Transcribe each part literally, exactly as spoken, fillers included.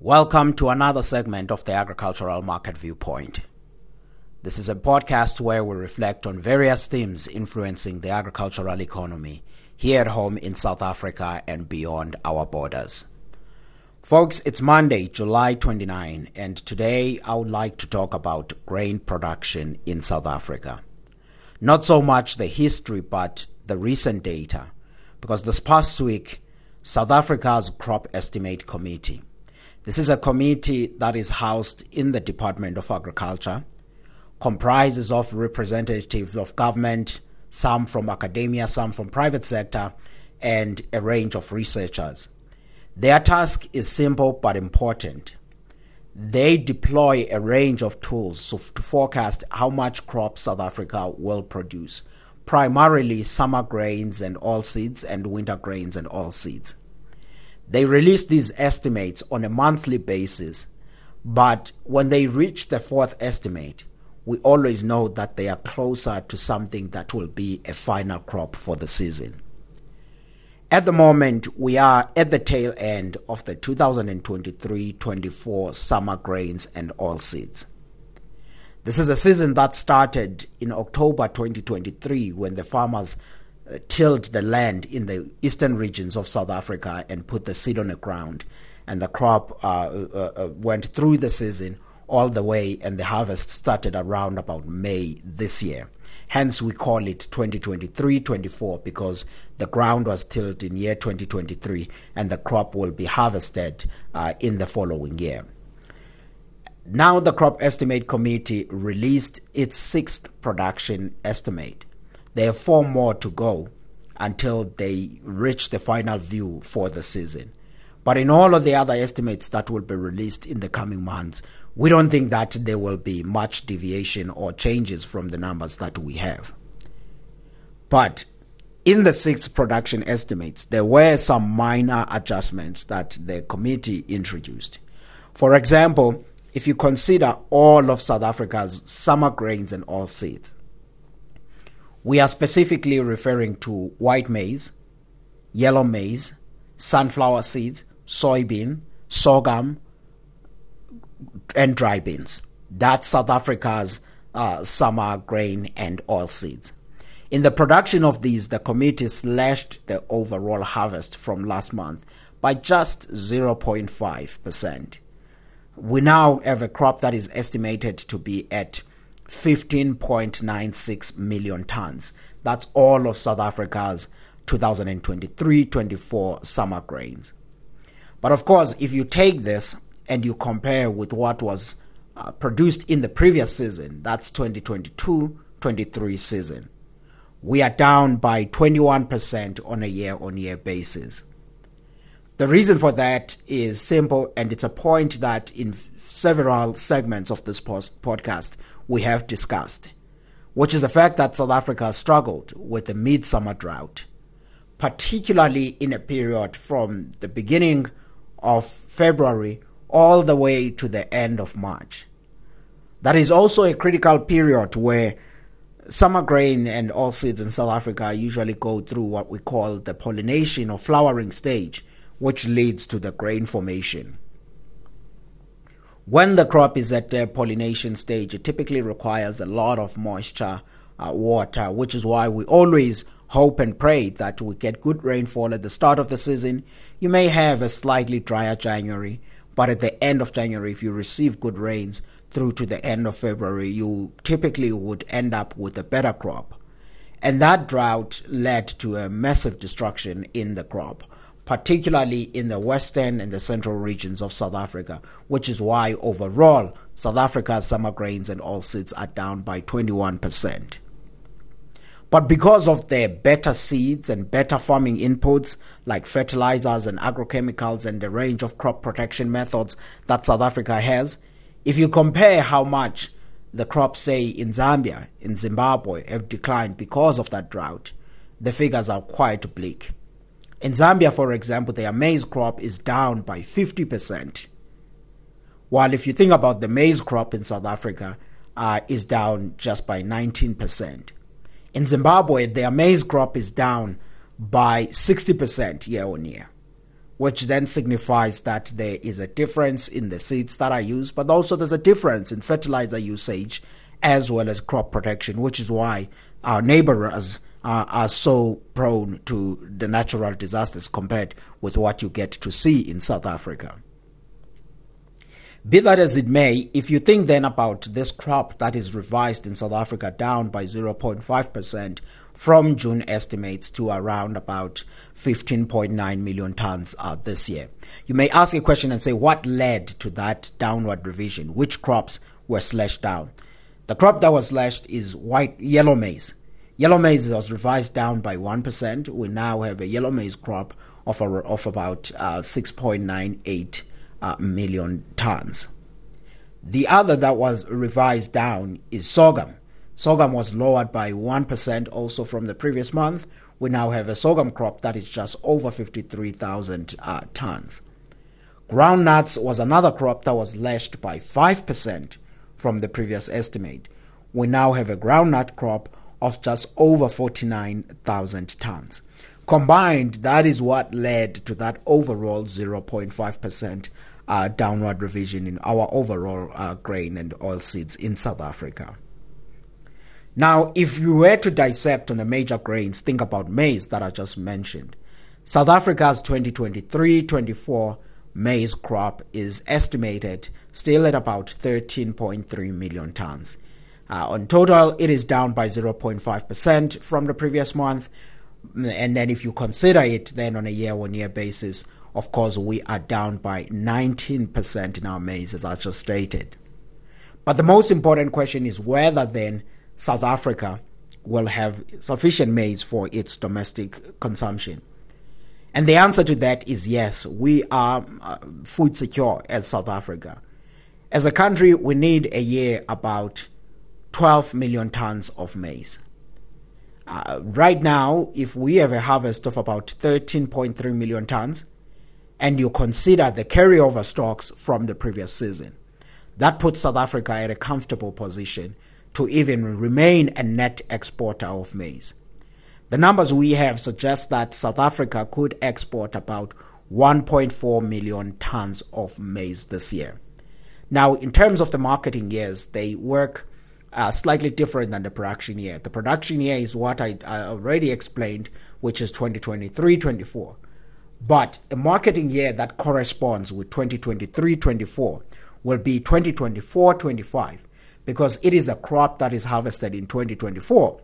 Welcome to another segment of the Agricultural Market Viewpoint. This is a podcast where we reflect on various themes influencing the agricultural economy here at home in South Africa and beyond our borders. Folks, it's Monday, July twenty-ninth, and today I would like to talk about grain production in South Africa. Not so much the history, but the recent data, because this past week, South Africa's Crop Estimate Committee. This is a committee that is housed in the Department of Agriculture, comprises of representatives of government, some from academia, some from private sector, and a range of researchers. Their task is simple but important. They deploy a range of tools to forecast how much crop South Africa will produce, primarily summer grains and oilseeds and winter grains and oilseeds. They release these estimates on a monthly basis, but when they reach the fourth estimate, we always know that they are closer to something that will be a final crop for the season. At the moment, we are at the tail end of the two thousand twenty-three twenty-four summer grains and oilseeds. This is a season that started in October twenty twenty-three when the farmers uh, tilled the land in the eastern regions of South Africa and put the seed on the ground, and the crop uh, uh, uh, went through the season all the way, and the harvest started around about May this year. Hence, we call it twenty twenty-three twenty-four because the ground was tilled in year twenty twenty-three and the crop will be harvested uh, in the following year. Now, the Crop Estimate Committee released its sixth production estimate. There are four more to go until they reach the final view for the season. But in all of the other estimates that will be released in the coming months, we don't think that there will be much deviation or changes from the numbers that we have. But in the six production estimates, there were some minor adjustments that the committee introduced. For example, if you consider all of South Africa's summer grains and oilseeds, we are specifically referring to white maize, yellow maize, sunflower seeds, soybean, sorghum, and dry beans. That's South Africa's uh, summer grain and oilseeds. In the production of these, the committee slashed the overall harvest from last month by just zero point five percent. We now have a crop that is estimated to be at fifteen point nine six million tons. That's all of South Africa's two thousand twenty-three twenty-four summer grains. But of course, if you take this and you compare with what was uh, produced in the previous season, that's twenty twenty-two twenty-three season, we are down by twenty-one percent on a year-on-year basis. The reason for that is simple, and it's a point that in several segments of this post- podcast we have discussed, which is the fact that South Africa struggled with the midsummer drought, particularly in a period from the beginning of February all the way to the end of March. That is also a critical period where summer grain and oilseeds in South Africa usually go through what we call the pollination or flowering stage, which leads to the grain formation. When the crop is at the pollination stage, it typically requires a lot of moisture, uh, water, which is why we always hope and pray that we get good rainfall at the start of the season. You may have a slightly drier January, but at the end of January, if you receive good rains through to the end of February, you typically would end up with a better crop. And that drought led to a massive destruction in the crop, particularly in the western and the central regions of South Africa, which is why overall South Africa's summer grains and oilseeds are down by twenty-one percent. But because of their better seeds and better farming inputs like fertilizers and agrochemicals and the range of crop protection methods that South Africa has, if you compare how much the crops, say, in Zambia, in Zimbabwe, have declined because of that drought, the figures are quite bleak. In Zambia, for example, their maize crop is down by fifty percent. While if you think about the maize crop in South Africa, uh, is down just by nineteen percent. In Zimbabwe, their maize crop is down by sixty percent year on year. which then signifies that there is a difference in the seeds that are used, but also there's a difference in fertilizer usage as well as crop protection, which is why our neighbors are, are so prone to the natural disasters compared with what you get to see in South Africa. Be that as it may, if you think then about this crop that is revised in South Africa down by zero point five percent from June estimates to around about fifteen point nine million tons uh, this year, you may ask a question and say, what led to that downward revision? Which crops were slashed down? The crop that was slashed is white yellow maize. Yellow maize was revised down by one percent. We now have a yellow maize crop of, a, of about uh, six point nine eight Uh, million tons. The other that was revised down is sorghum. Sorghum was lowered by one percent also from the previous month. We now have a sorghum crop that is just over fifty-three thousand uh, tons. Groundnuts was another crop that was slashed by five percent from the previous estimate. We now have a groundnut crop of just over forty-nine thousand tons. Combined, that is what led to that overall zero point five percent uh, downward revision in our overall uh, grain and oilseeds in South Africa. Now, if you were to dissect on the major grains, think about maize that I just mentioned. South Africa's twenty twenty-three twenty-four maize crop is estimated still at about thirteen point three million tons. Uh, on total, it is down by zero point five percent from the previous month. And then if you consider it then on a year-on-year basis, of course, we are down by nineteen percent in our maize, as I just stated. But the most important question is whether then South Africa will have sufficient maize for its domestic consumption. And the answer to that is yes, we are uh, food secure as South Africa. As a country, we need a year about twelve million tons of maize. Uh, right now, if we have a harvest of about thirteen point three million tons, and you consider the carryover stocks from the previous season, that puts South Africa at a comfortable position to even remain a net exporter of maize. The numbers we have suggest that South Africa could export about one point four million tons of maize this year. Now, in terms of the marketing years, they work Uh, slightly different than the production year. The production year is what I, I already explained, which is twenty twenty-three twenty-four. But a marketing year that corresponds with twenty twenty-three twenty-four will be twenty twenty-four twenty-five, because it is a crop that is harvested in twenty twenty-four,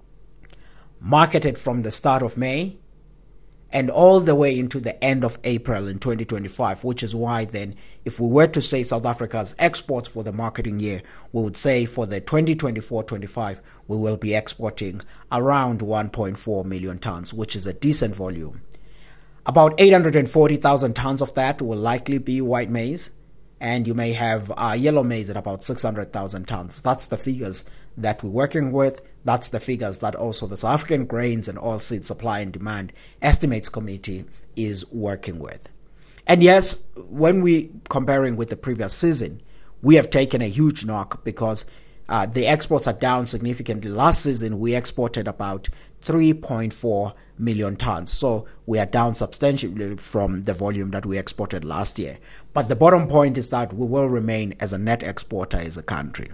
marketed from the start of May and all the way into the end of April in twenty twenty-five, which is why then, if we were to say South Africa's exports for the marketing year, we would say for the twenty twenty-four twenty-five, we will be exporting around one point four million tons, which is a decent volume. About eight hundred forty thousand tons of that will likely be white maize, and you may have uh, yellow maize at about six hundred thousand tons. That's the figures that we're working with. That's the figures that also the South African Grains and Oilseed Supply and Demand Estimates Committee is working with. And yes, when we comparing with the previous season, we have taken a huge knock because uh, the exports are down significantly. Last season, we exported about three point four million tons. So we are down substantially from the volume that we exported last year. But the bottom point is that we will remain as a net exporter as a country.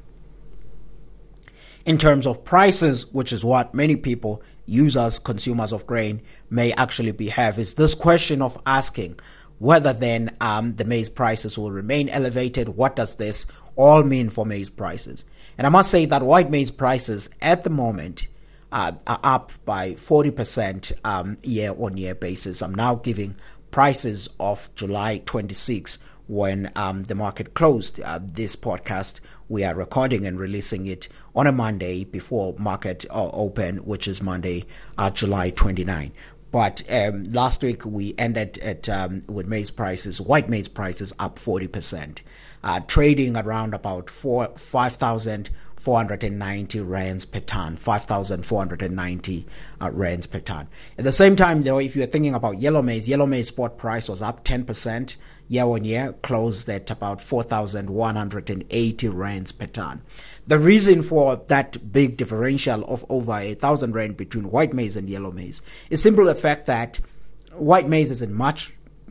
In terms of prices, which is what many people, users, consumers of grain, may actually be have, is this question of asking whether then um, the maize prices will remain elevated. What does this all mean for maize prices? And I must say that white maize prices at the moment uh, are up by forty percent um, year-on-year basis. I'm now giving prices of July twenty-sixth, when um, the market closed. Uh, this podcast, we are recording and releasing it on a Monday before market uh, open, which is Monday, uh, July twenty-ninth. But um, last week we ended at um, with maize prices, white maize prices up forty percent, uh, trading around about four five thousand four hundred ninety rands per ton, five thousand four hundred ninety uh, rands per ton. At the same time, though, if you're thinking about yellow maize, yellow maize spot price was up ten percent year on year, closed at about four thousand one hundred eighty rands per ton. The reason for that big differential of over a thousand rand between white maize and yellow maize is simply the fact that white maize is in much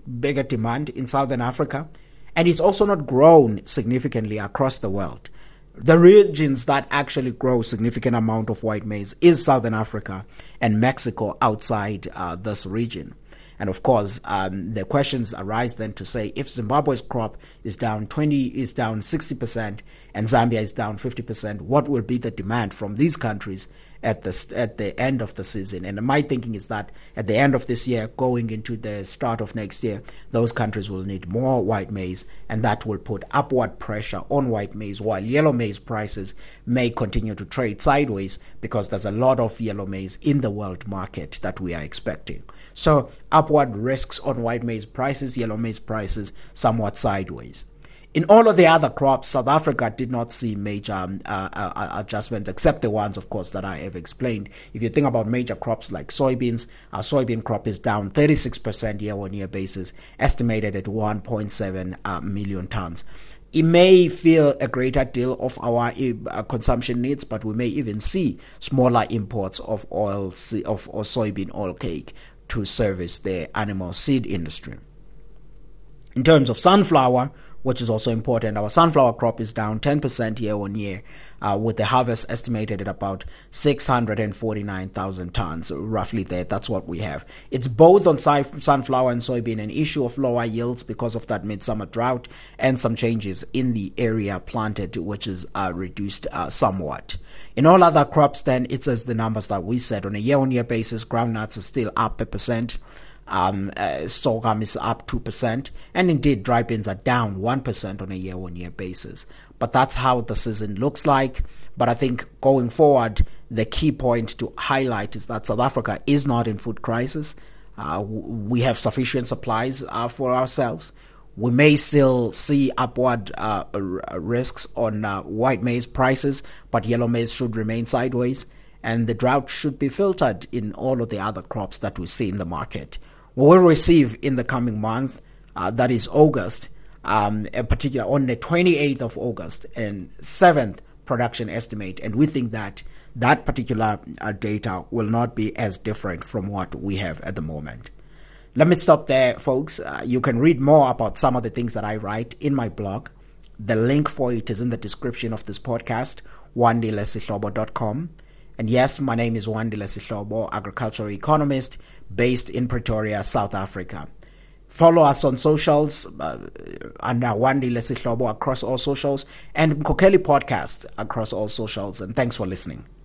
bigger demand in Southern Africa, and it's also not grown significantly across the world. The regions that actually grow significant amount of white maize is Southern Africa and Mexico outside uh, this region. And of course, um, the questions arise then to say, if Zimbabwe's crop is down twenty, is down sixty percent, and Zambia is down fifty percent, what will be the demand from these countries at the at the end of the season? And my thinking is that at the end of this year, going into the start of next year, those countries will need more white maize, and that will put upward pressure on white maize, while yellow maize prices may continue to trade sideways because there's a lot of yellow maize in the world market that we are expecting. So upward risks on white maize prices, yellow maize prices somewhat sideways. In all of the other crops, South Africa did not see major um, uh, uh, adjustments, except the ones, of course, that I have explained. If you think about major crops like soybeans, our soybean crop is down thirty-six percent year-on-year basis, estimated at one point seven uh, million tons. It may fill a greater deal of our uh, consumption needs, but we may even see smaller imports of oil, of or soybean oil cake to service the animal seed industry. In terms of sunflower, which is also important, our sunflower crop is down ten percent year on year, uh, with the harvest estimated at about six hundred forty-nine thousand tons, roughly there. That's what we have. It's both on sunflower and soybean an issue of lower yields because of that midsummer drought and some changes in the area planted, which is uh, reduced uh, somewhat. In all other crops, then, it's as the numbers that we said. On a year-on-year basis, groundnuts are still up a percent. Um, uh, sorghum is up two percent, and indeed dry beans are down one percent on a year-on-year basis. But that's how the season looks like. But I think going forward, the key point to highlight is that South Africa is not in food crisis. Uh, we have sufficient supplies uh, for ourselves. We may still see upward uh, risks on uh, white maize prices, but yellow maize should remain sideways, and the drought should be filtered in all of the other crops that we see in the market. We will receive in the coming month, uh, that is August, um, in particular on the twenty-eighth of August, and seventh production estimate, and we think that that particular uh, data will not be as different from what we have at the moment. Let me stop there, folks. Uh, you can read more about some of the things that I write in my blog. The link for it is in the description of this podcast, wandile sihlobo dot com. And yes, my name is Wandile Sihlobo, agricultural economist based in Pretoria, South Africa. Follow us on socials uh, under Wandile Sihlobo across all socials, and Mkokeli Podcast across all socials. And thanks for listening.